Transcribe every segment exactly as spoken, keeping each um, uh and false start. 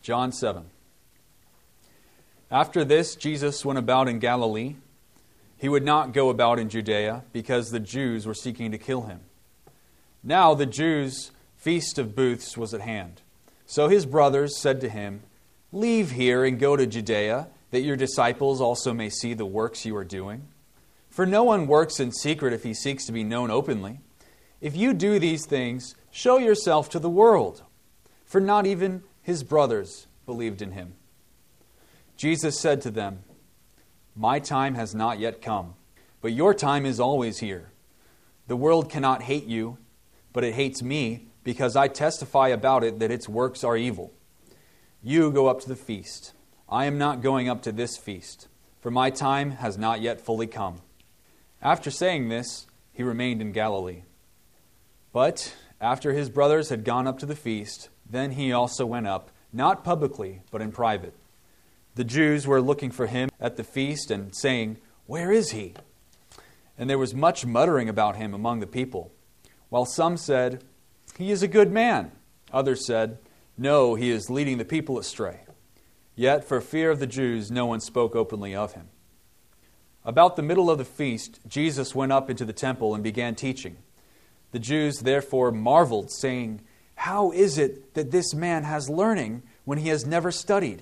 John seven. After this, Jesus went about in Galilee. He would not go about in Judea, because the Jews were seeking to kill him. Now the Jews' feast of booths was at hand. So his brothers said to him, "Leave here and go to Judea, that your disciples also may see the works you are doing. For no one works in secret if he seeks to be known openly. If you do these things, show yourself to the world." For not even his brothers believed in him. Jesus said to them, "My time has not yet come, but your time is always here. The world cannot hate you, but it hates me, because I testify about it that its works are evil. You go up to the feast. I am not going up to this feast, for my time has not yet fully come." After saying this, he remained in Galilee. But after his brothers had gone up to the feast, then he also went up, not publicly, but in private. The Jews were looking for him at the feast and saying, "Where is he?" And there was much muttering about him among the people. While some said, "He is a good man." Others said, "No, he is leading the people astray." Yet for fear of the Jews, no one spoke openly of him. About the middle of the feast, Jesus went up into the temple and began teaching. The Jews therefore marveled, saying, "How is it that this man has learning when he has never studied?"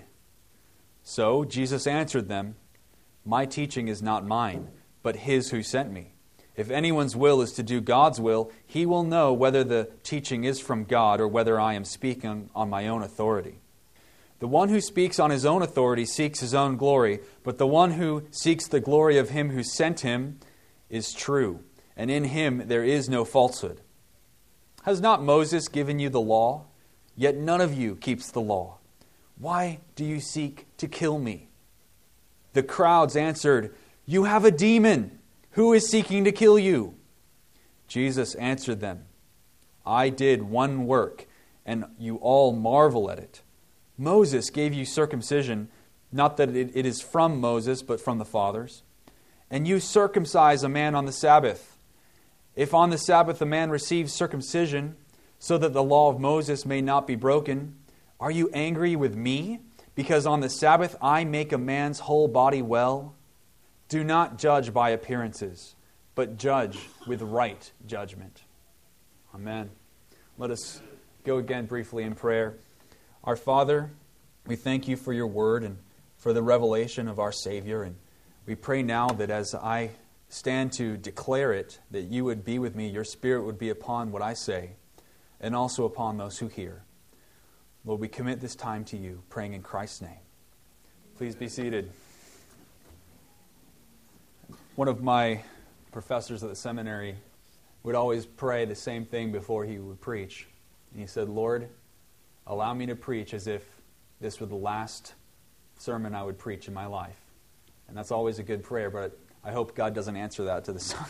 So Jesus answered them, "My teaching is not mine, but his who sent me. If anyone's will is to do God's will, he will know whether the teaching is from God or whether I am speaking on my own authority. The one who speaks on his own authority seeks his own glory, but the one who seeks the glory of him who sent him is true, and in him there is no falsehood. Has not Moses given you the law? Yet none of you keeps the law. Why do you seek to kill me?" The crowds answered, "You have a demon. Who is seeking to kill you?" Jesus answered them, "I did one work, and you all marvel at it. Moses gave you circumcision, not that it, it is from Moses, but from the fathers. And you circumcise a man on the Sabbath. If on the Sabbath a man receives circumcision, so that the law of Moses may not be broken, are you angry with me, because on the Sabbath I make a man's whole body well? Do not judge by appearances, but judge with right judgment." Amen. Let us go again briefly in prayer. Our Father, we thank you for your word and for the revelation of our Savior. And we pray now that as I stand to declare it, that you would be with me, your Spirit would be upon what I say, and also upon those who hear. Lord, we commit this time to you, praying in Christ's name. Please be seated. One of my professors at the seminary would always pray the same thing before he would preach. And he said, "Lord, allow me to preach as if this were the last sermon I would preach in my life." And that's always a good prayer, but I hope God doesn't answer that to the time.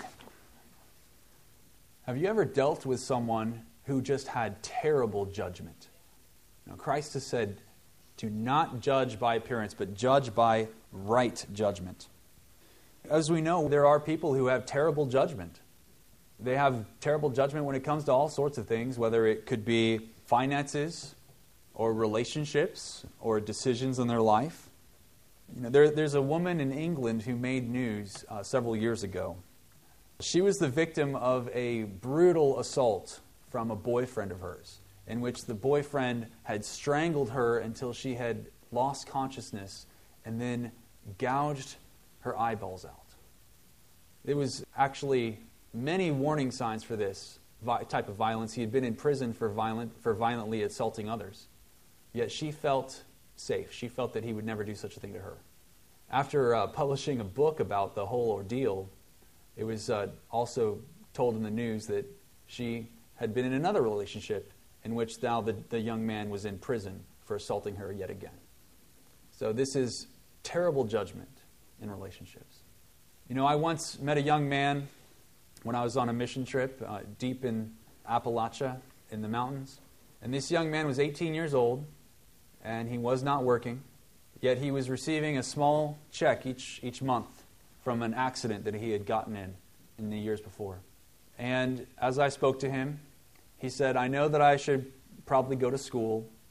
Have you ever dealt with someone who just had terrible judgment? Now, Christ has said, "Do not judge by appearance, but judge by right judgment." As we know, there are people who have terrible judgment. They have terrible judgment when it comes to all sorts of things, whether it could be finances or relationships or decisions in their life. You know, there, there's a woman in England who made news uh, several years ago. She was the victim of a brutal assault from a boyfriend of hers, in which the boyfriend had strangled her until she had lost consciousness and then gouged her eyeballs out. There was actually many warning signs for this vi- type of violence. He had been in prison for violent for violently assaulting others. Yet she felt safe. She felt that he would never do such a thing to her. After uh, publishing a book about the whole ordeal, it was uh, also told in the news that she had been in another relationship in which now the, the young man was in prison for assaulting her yet again. So this is terrible judgment in relationships. You know, I once met a young man when I was on a mission trip uh, deep in Appalachia in the mountains. And this young man was eighteen years old, and he was not working, yet he was receiving a small check each each month from an accident that he had gotten in in the years before. And as I spoke to him, he said, "I know that I should probably go to school.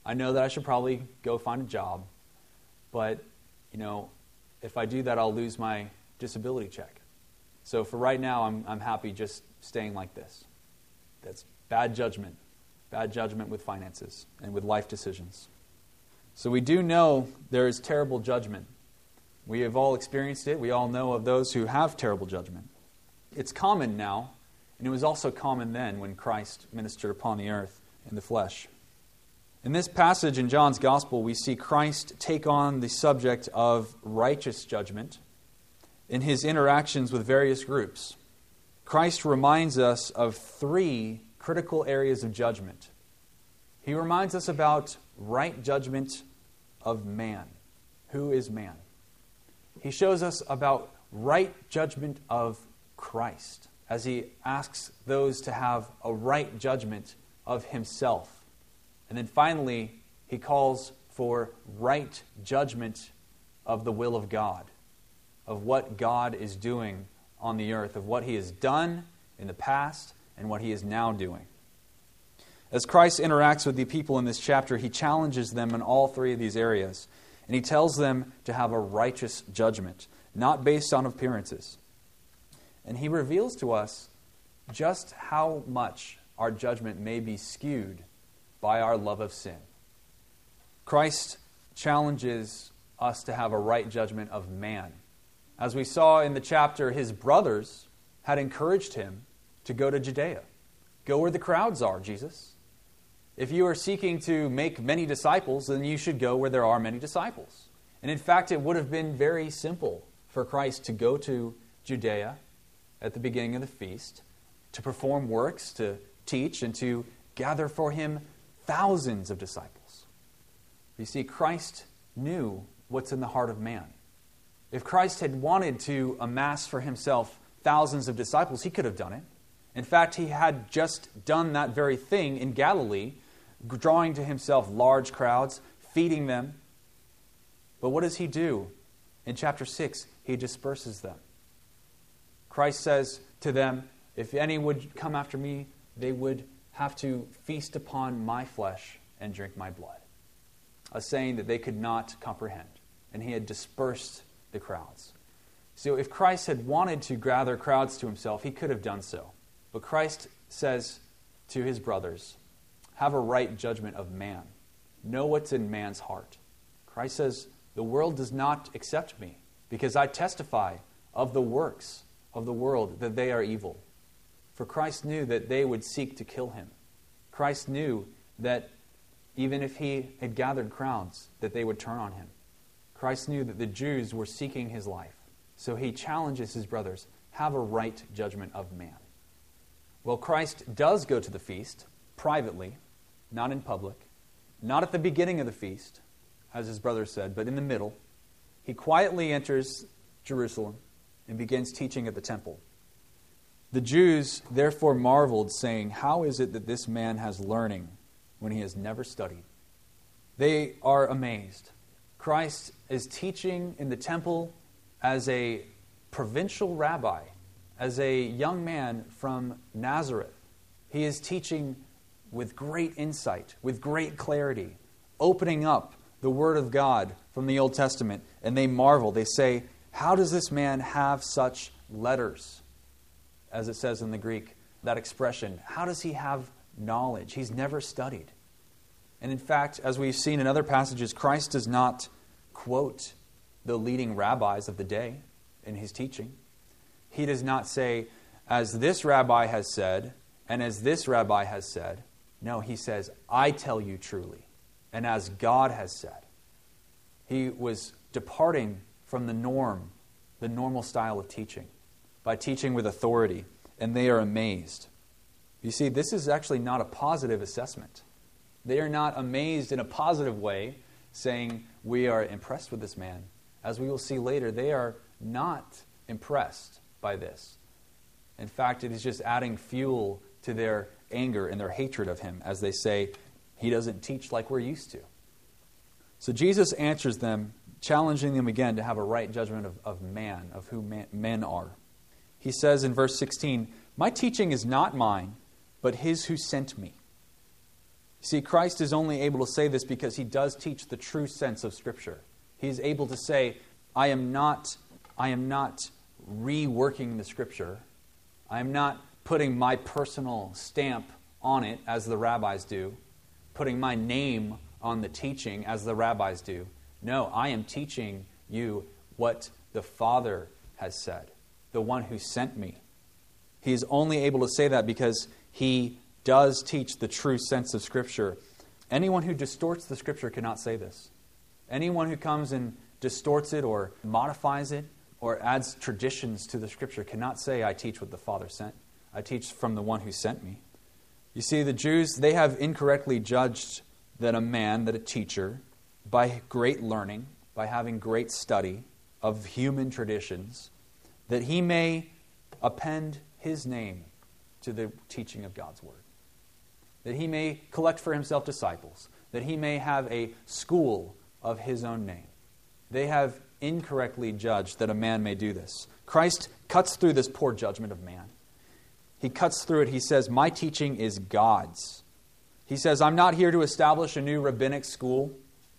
I know that I should probably go find a job, but, you know, if I do that, I'll lose my disability check. So for right now, I'm I'm happy just staying like this. That's bad judgment. Bad judgment with finances and with life decisions. So we do know there is terrible judgment. We have all experienced it. We all know of those who have terrible judgment. It's common now, and it was also common then when Christ ministered upon the earth in the flesh. In this passage in John's Gospel, we see Christ take on the subject of righteous judgment in his interactions with various groups. Christ reminds us of three critical areas of judgment. He reminds us about right judgment of man. Who is man? He shows us about right judgment of Christ, as he asks those to have a right judgment of himself. And then finally, he calls for right judgment of the will of God, of what God is doing on the earth, of what he has done in the past and what he is now doing. As Christ interacts with the people in this chapter, he challenges them in all three of these areas. And he tells them to have a righteous judgment, not based on appearances. And he reveals to us just how much our judgment may be skewed by our love of sin. Christ challenges us to have a right judgment of man. As we saw in the chapter, his brothers had encouraged him to go to Judea. Go where the crowds are, Jesus. If you are seeking to make many disciples, then you should go where there are many disciples. And in fact, it would have been very simple for Christ to go to Judea at the beginning of the feast, to perform works, to teach, and to gather for him thousands of disciples. You see, Christ knew what's in the heart of man. If Christ had wanted to amass for himself thousands of disciples, he could have done it. In fact, he had just done that very thing in Galilee, drawing to himself large crowds, feeding them. But what does he do? In chapter six, he disperses them. Christ says to them, if any would come after me, they would have to feast upon my flesh and drink my blood. A saying that they could not comprehend. And he had dispersed the crowds. So if Christ had wanted to gather crowds to himself, he could have done so. But Christ says to his brothers, have a right judgment of man. Know what's in man's heart. Christ says, the world does not accept me because I testify of the works of the world that they are evil. For Christ knew that they would seek to kill him. Christ knew that even if he had gathered crowds, that they would turn on him. Christ knew that the Jews were seeking his life. So he challenges his brothers, have a right judgment of man. Well, Christ does go to the feast privately, not in public, not at the beginning of the feast, as his brothers said, but in the middle. He quietly enters Jerusalem and begins teaching at the temple. The Jews therefore marveled, saying, how is it that this man has learning when he has never studied? They are amazed. Christ is teaching in the temple as a provincial rabbi, as a young man from Nazareth. He is teaching with great insight, with great clarity, opening up the Word of God from the Old Testament. And they marvel. They say, how does this man have such letters? As it says in the Greek, that expression, how does he have knowledge? He's never studied. And in fact, as we've seen in other passages, Christ does not quote the leading rabbis of the day in his teaching. He does not say, as this rabbi has said, and as this rabbi has said. No, he says, I tell you truly, and as God has said. He was departing from the norm, the normal style of teaching, by teaching with authority, and they are amazed. You see, this is actually not a positive assessment. They are not amazed in a positive way, saying, we are impressed with this man. As we will see later, they are not impressed by this. In fact, it is just adding fuel to their anger and their hatred of him, as they say, he doesn't teach like we're used to. So Jesus answers them, challenging them again to have a right judgment of, of man, of who man, men are. He says in verse sixteen, my teaching is not mine, but his who sent me. See, Christ is only able to say this because he does teach the true sense of Scripture. He's able to say, I am not, I am not reworking the Scripture. I am not putting my personal stamp on it as the rabbis do, putting my name on the teaching as the rabbis do. No, I am teaching you what the Father has said, the one who sent me. He is only able to say that because he does teach the true sense of Scripture. Anyone who distorts the Scripture cannot say this. Anyone who comes and distorts it or modifies it or adds traditions to the Scripture cannot say, I teach what the Father sent. I teach from the one who sent me. You see, the Jews, they have incorrectly judged that a man, that a teacher, by great learning, by having great study of human traditions, that he may append his name to the teaching of God's Word. That he may collect for himself disciples. That he may have a school of his own name. They have incorrectly judged that a man may do this. Christ cuts through this poor judgment of man. He cuts through it. He says, my teaching is God's. He says, I'm not here to establish a new rabbinic school.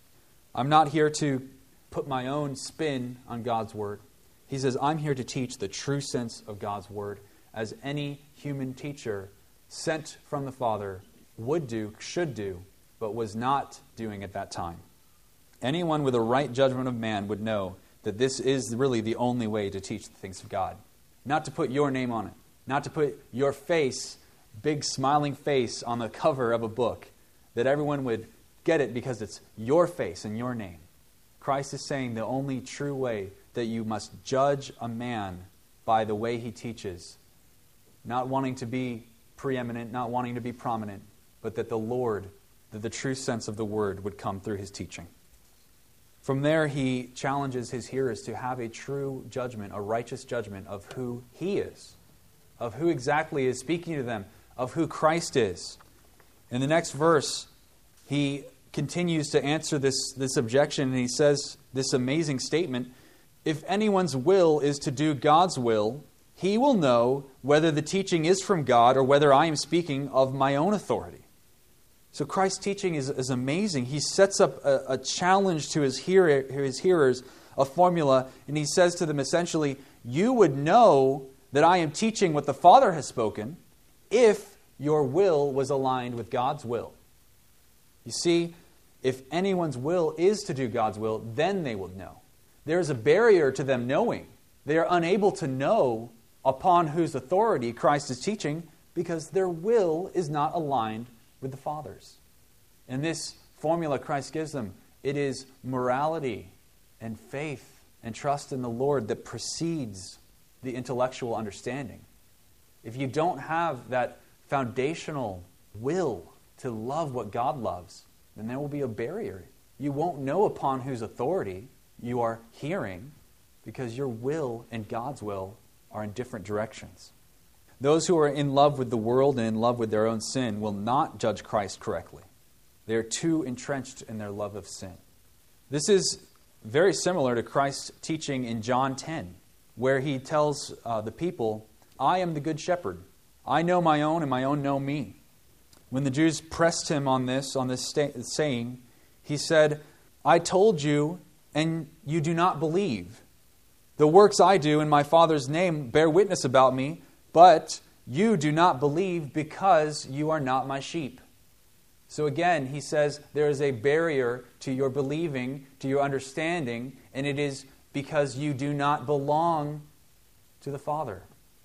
I'm not here to put my own spin on God's Word. He says, I'm here to teach the true sense of God's Word, as any human teacher sent from the Father would do, should do, but was not doing at that time. Anyone with a right judgment of man would know that this is really the only way to teach the things of God. Not to put your name on it. Not to put your face, big smiling face, on the cover of a book. That everyone would get it because it's your face and your name. Christ is saying the only true way that you must judge a man by the way he teaches. Not wanting to be preeminent, not wanting to be prominent, but that the Lord, that the true sense of the Word would come through his teaching. From there, he challenges his hearers to have a true judgment, a righteous judgment of who he is, of who exactly is speaking to them, of who Christ is. In the next verse, he continues to answer this, this objection, and he says this amazing statement, if anyone's will is to do God's will, he will know whether the teaching is from God or whether I am speaking of my own authority. So Christ's teaching is, is amazing. He sets up a, a challenge to his, hearer, his hearers, a formula, and he says to them essentially, you would know that I am teaching what the Father has spoken if your will was aligned with God's will. You see, if anyone's will is to do God's will, then they will know. There is a barrier to them knowing. They are unable to know upon whose authority Christ is teaching because their will is not aligned with the Father's. And this formula Christ gives them, it is morality and faith and trust in the Lord that precedes the intellectual understanding. If you don't have that foundational will to love what God loves, then there will be a barrier. You won't know upon whose authority you are hearing because your will and God's will are in different directions. Those who are in love with the world and in love with their own sin will not judge Christ correctly. They are too entrenched in their love of sin. This is very similar to Christ's teaching in John ten, where he tells uh, the people, I am the good shepherd. I know my own and my own know me. When the Jews pressed him on this, on this sta- saying, he said, I told you and you do not believe. The works I do in my Father's name bear witness about me, but you do not believe because you are not my sheep. So again, he says there is a barrier to your believing, to your understanding, and it is because you do not belong to the Father.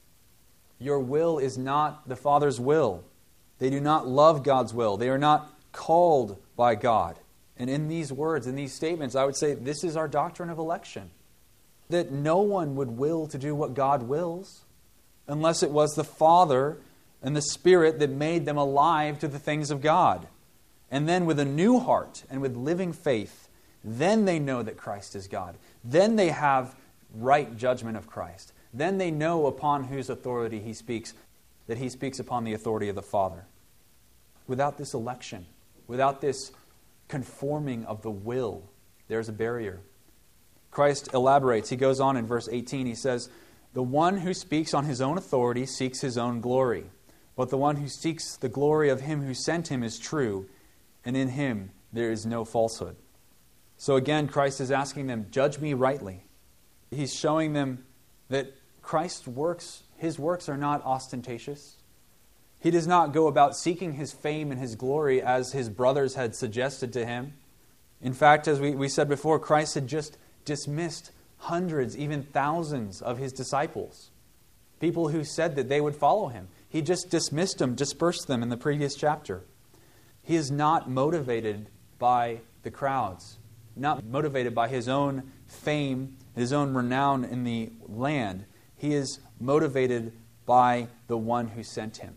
Your will is not the Father's will. They do not love God's will. They are not called by God. And in these words, in these statements, I would say this is our doctrine of election. That no one would will to do what God wills unless it was the Father and the Spirit that made them alive to the things of God. And then with a new heart and with living faith, then they know that Christ is God. Then they have right judgment of Christ. Then they know upon whose authority he speaks, that he speaks upon the authority of the Father. Without this election, without this conforming of the will, there's a barrier. Christ elaborates. He goes on in verse eighteen. He says, the one who speaks on his own authority seeks his own glory. But the one who seeks the glory of him who sent him is true, and in him there is no falsehood. So again, Christ is asking them, judge me rightly. He's showing them that Christ's works, his works are not ostentatious. He does not go about seeking his fame and his glory as his brothers had suggested to him. In fact, as we, we said before, Christ had just dismissed hundreds, even thousands of his disciples. People who said that they would follow him. He just dismissed them, dispersed them in the previous chapter. He is not motivated by the crowds, not motivated by his own fame, his own renown in the land. He is motivated by the one who sent him.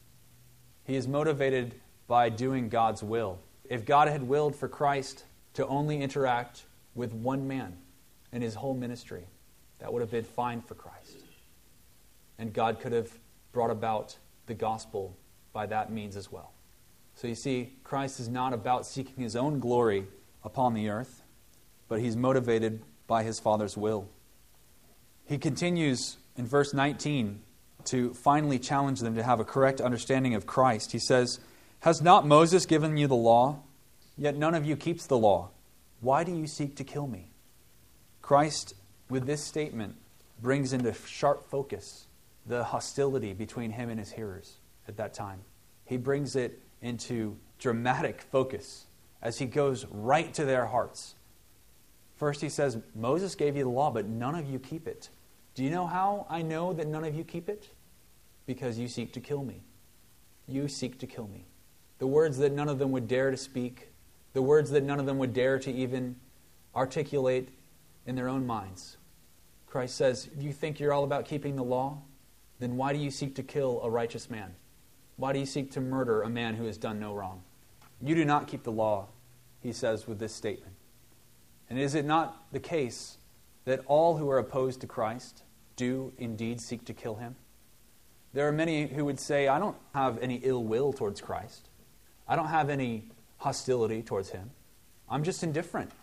He is motivated by doing God's will. If God had willed for Christ to only interact with one man in his whole ministry, that would have been fine for Christ. And God could have brought about the gospel by that means as well. So you see, Christ is not about seeking his own glory upon the earth, but he's motivated by his Father's will. He continues in verse nineteen to finally challenge them to have a correct understanding of Christ. He says, has not Moses given you the law? Yet none of you keeps the law. Why do you seek to kill me? Christ, with this statement, brings into sharp focus the hostility between him and his hearers at that time. He brings it into dramatic focus as he goes right to their hearts. First he says, Moses gave you the law, but none of you keep it. Do you know how I know that none of you keep it? Because you seek to kill me. You seek to kill me. The words that none of them would dare to speak, the words that none of them would dare to even articulate in their own minds. Christ says, you think you're all about keeping the law? Then why do you seek to kill a righteous man? Why do you seek to murder a man who has done no wrong? You do not keep the law, he says with this statement. And is it not the case that all who are opposed to Christ do indeed seek to kill him? There are many who would say, I don't have any ill will towards Christ. I don't have any hostility towards him. I'm just indifferent.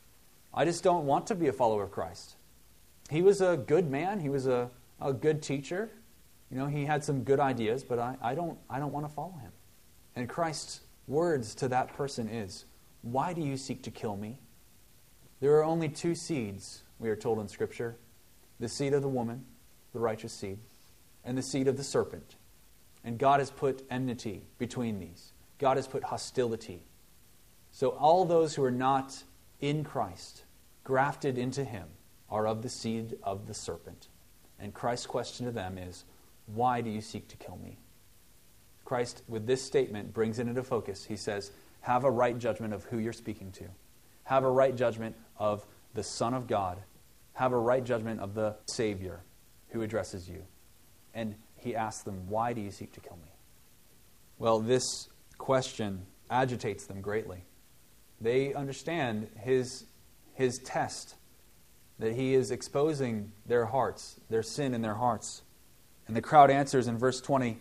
I just don't want to be a follower of Christ. He was a good man. He was a, a good teacher. You know, he had some good ideas, but I, I don't I don't want to follow him. And Christ's words to that person is, why do you seek to kill me? There are only two seeds, we are told in Scripture. The seed of the woman, the righteous seed, and the seed of the serpent. And God has put enmity between these. God has put hostility. So all those who are not in Christ, grafted into him, are of the seed of the serpent. And Christ's question to them is, why do you seek to kill me? Christ, with this statement, brings it into focus. He says, have a right judgment of who you're speaking to. Have a right judgment of the Son of God. Have a right judgment of the Savior who addresses you. And he asks them, why do you seek to kill me? Well, this question agitates them greatly. They understand his, his test, that he is exposing their hearts, their sin in their hearts. And the crowd answers in verse twenty,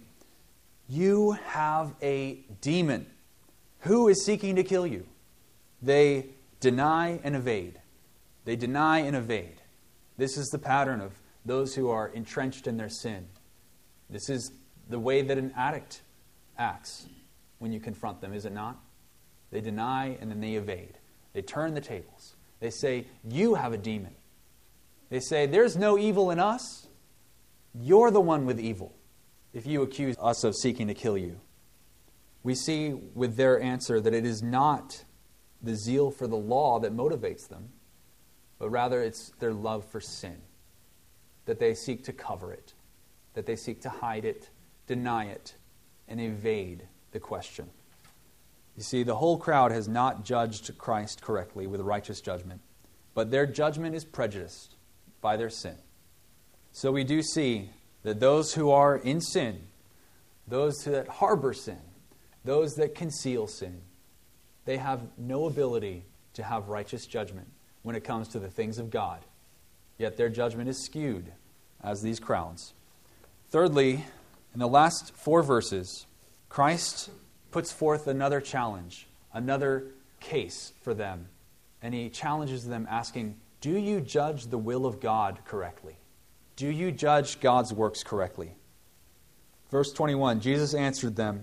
you have a demon. Who is seeking to kill you? They deny and evade. They deny and evade. This is the pattern of those who are entrenched in their sin. This is the way that an addict acts when you confront them, is it not? They deny and then they evade. They turn the tables. They say, you have a demon. They say, there's no evil in us. You're the one with evil if you accuse us of seeking to kill you. We see with their answer that it is not the zeal for the law that motivates them, but rather it's their love for sin, that they seek to cover it, that they seek to hide it, deny it, and evade the question. You see, the whole crowd has not judged Christ correctly with righteous judgment, but their judgment is prejudiced by their sin. So we do see that those who are in sin, those that harbor sin, those that conceal sin, they have no ability to have righteous judgment when it comes to the things of God. Yet their judgment is skewed as these crowds. Thirdly, in the last four verses, Christ puts forth another challenge, another case for them. And he challenges them asking, do you judge the will of God correctly? Do you judge God's works correctly? Verse twenty-one, Jesus answered them,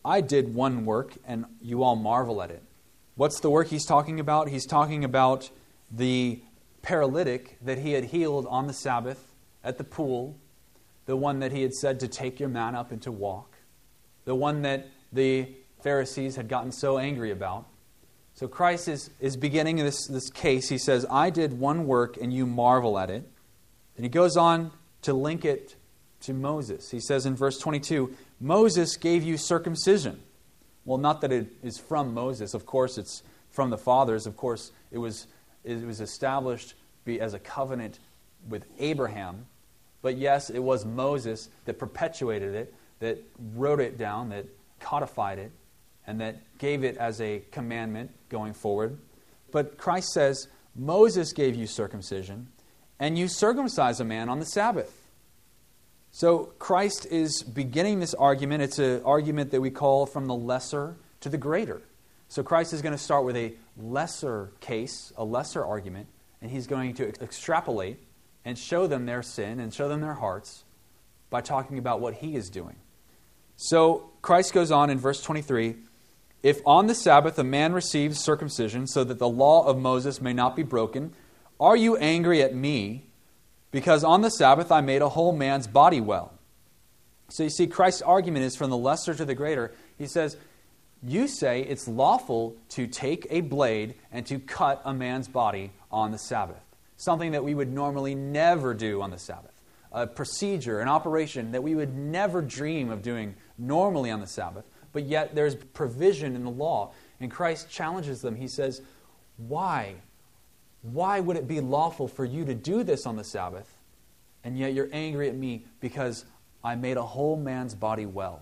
I did one work, and you all marvel at it. What's the work he's talking about? He's talking about the paralytic that he had healed on the Sabbath at the pool, the one that he had said to take your mat up and to walk, the one that the Pharisees had gotten so angry about. So Christ is, is beginning this, this case. He says, I did one work and you marvel at it. And he goes on to link it to Moses. He says in verse twenty-two, Moses gave you circumcision. Well, not that it is from Moses. Of course, it's from the fathers. Of course, it was, it was established as a covenant with Abraham. But yes, it was Moses that perpetuated it, that wrote it down, that codified it, and that gave it as a commandment going forward. But Christ says, Moses gave you circumcision, and you circumcise a man on the Sabbath. So Christ is beginning this argument. It's an argument that we call from the lesser to the greater. So Christ is going to start with a lesser case, a lesser argument, and he's going to extrapolate and show them their sin and show them their hearts by talking about what he is doing. So Christ goes on in verse twenty-three, if on the Sabbath a man receives circumcision so that the law of Moses may not be broken, are you angry at me because on the Sabbath I made a whole man's body well? So you see, Christ's argument is from the lesser to the greater. He says, you say it's lawful to take a blade and to cut a man's body on the Sabbath. Something that we would normally never do on the Sabbath. A procedure, an operation that we would never dream of doing normally on the Sabbath. But yet there's provision in the law. And Christ challenges them. He says, why? Why would it be lawful for you to do this on the Sabbath? And yet you're angry at me because I made a whole man's body well.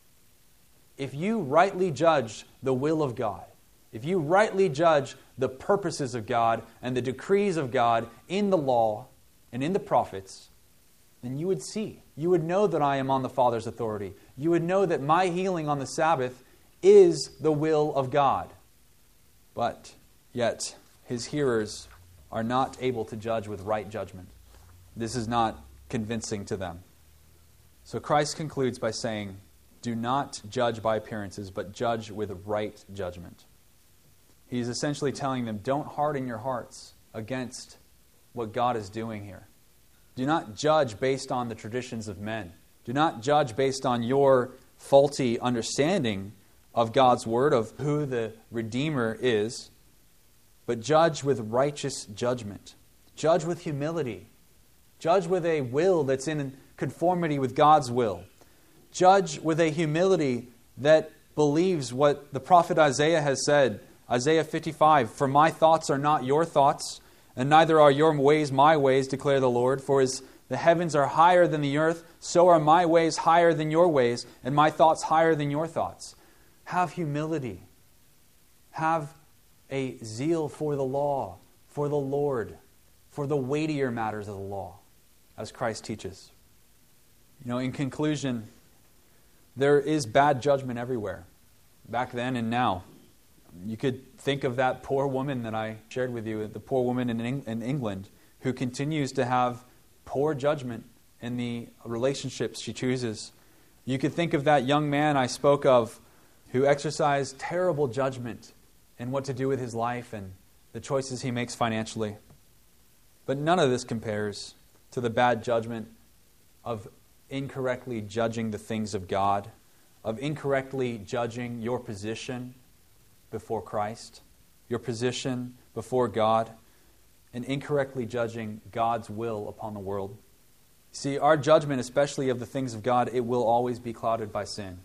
If you rightly judge the will of God, if you rightly judge the purposes of God and the decrees of God in the law and in the prophets, then you would see. You would know that I am on the Father's authority. You would know that my healing on the Sabbath is the will of God. But yet, his hearers are not able to judge with right judgment. This is not convincing to them. So Christ concludes by saying, do not judge by appearances, but judge with right judgment. He's essentially telling them, don't harden your hearts against what God is doing here. Do not judge based on the traditions of men. Do not judge based on your faulty understanding of God's word, of who the Redeemer is, but judge with righteous judgment. Judge with humility. Judge with a will that's in conformity with God's will. Judge with a humility that believes what the prophet Isaiah has said. Isaiah fifty-five, for my thoughts are not your thoughts, and neither are your ways my ways, declare the Lord. For as the heavens are higher than the earth, so are my ways higher than your ways, and my thoughts higher than your thoughts. Have humility. Have a zeal for the law, for the Lord, for the weightier matters of the law, as Christ teaches. You know, in conclusion, there is bad judgment everywhere, back then and now. You could think of that poor woman that I shared with you, the poor woman in, Eng- in England, who continues to have poor judgment in the relationships she chooses. You could think of that young man I spoke of who exercised terrible judgment in what to do with his life and the choices he makes financially. But none of this compares to the bad judgment of incorrectly judging the things of God, of incorrectly judging your position before Christ, your position before God, and incorrectly judging God's will upon the world. See, our judgment, especially of the things of God, it will always be clouded by sin.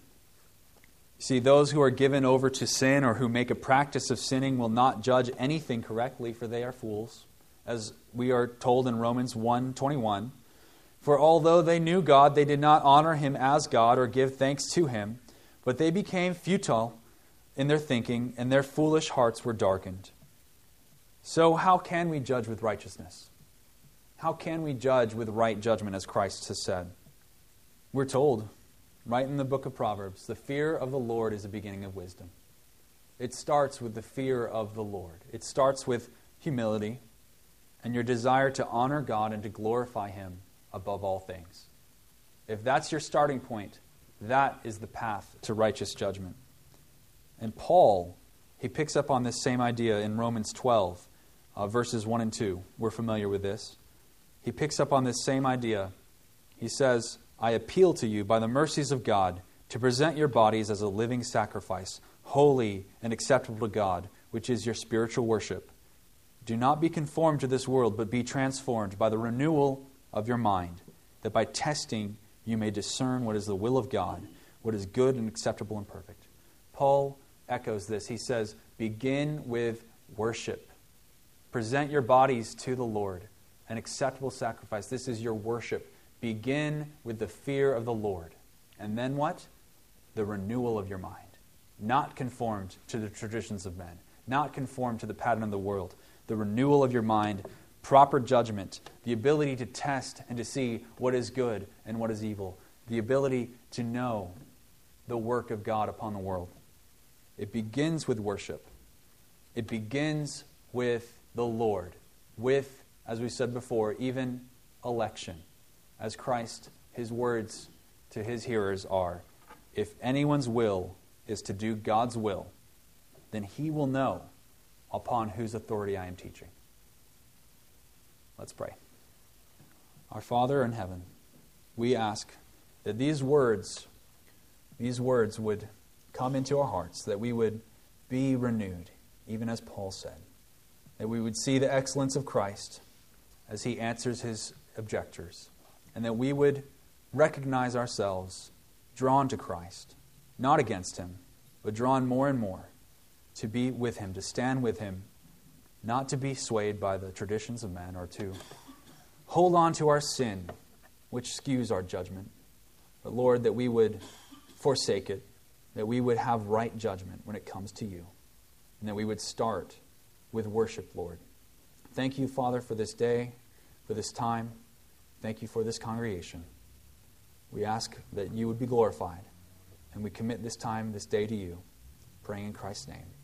See, those who are given over to sin or who make a practice of sinning will not judge anything correctly, for they are fools, as we are told in Romans one twenty-one. For although they knew God, they did not honor Him as God or give thanks to Him, but they became futile in their thinking, and their foolish hearts were darkened. So how can we judge with righteousness? How can we judge with right judgment, as Christ has said? We're told, right in the book of Proverbs, the fear of the Lord is the beginning of wisdom. It starts with the fear of the Lord. It starts with humility and your desire to honor God and to glorify Him above all things. If that's your starting point, That is the path to righteous judgment. And Paul, he picks up on this same idea in Romans twelve, uh, verses one and two. We're familiar with this. He picks up on this same idea. He says, I appeal to you by the mercies of God to present your bodies as a living sacrifice, holy and acceptable to God, which is your spiritual worship. Do not be conformed to this world, but be transformed by the renewal of your mind, that by testing you may discern what is the will of God, what is good and acceptable and perfect. Paul echoes this. He says, begin with worship. Present your bodies to the Lord, an acceptable sacrifice. This is your worship. Begin with the fear of the Lord. And then what? The renewal of your mind. Not conformed to the traditions of men. Not conformed to the pattern of the world. The renewal of your mind, proper judgment, the ability to test and to see what is good and what is evil, the ability to know the work of God upon the world. It begins with worship. It begins with the Lord, with, as we said before, even election. As Christ, His words to His hearers are, if anyone's will is to do God's will, then he will know upon whose authority I am teaching. Let's pray. Our Father in heaven, we ask that these words, these words would come into our hearts, that we would be renewed, even as Paul said, that we would see the excellence of Christ as He answers His objectors, and that we would recognize ourselves drawn to Christ, not against Him, but drawn more and more to be with Him, to stand with Him, not to be swayed by the traditions of men or to hold on to our sin, which skews our judgment. But Lord, that we would forsake it, that we would have right judgment when it comes to You, and that we would start with worship, Lord. Thank You, Father, for this day, for this time. Thank You for this congregation. We ask that You would be glorified, and we commit this time, this day to You, praying in Christ's name.